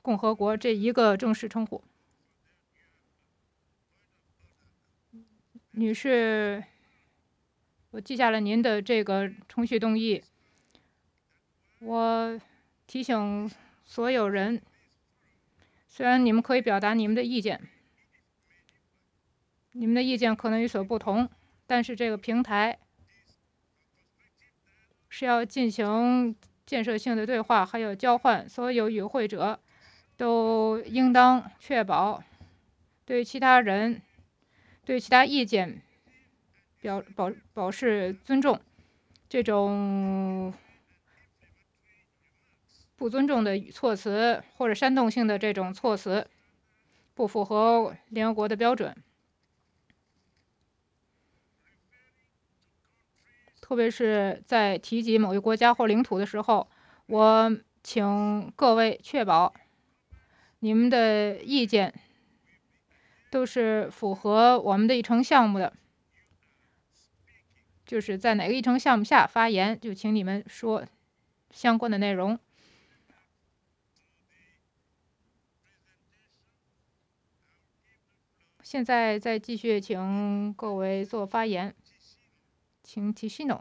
共和国这一个正式称呼。女士，我记下了您的这个程序动议。我提醒所有人，虽然你们可以表达你们的意见，你们的意见可能有所不同，但是这个平台是要进行建设性的对话，还有交换。所有与会者都应当确保对其他人、对其他意见保持尊重。这种不尊重的措辞或者煽动性的这种措辞，不符合联合国的标准。特别是在提及某一国家或领土的时候，我请各位确保你们的意见都是符合我们的议程项目的。就是在哪个议程项目下发言，就请你们说相关的内容。现在再继续请各位做发言，请提西诺。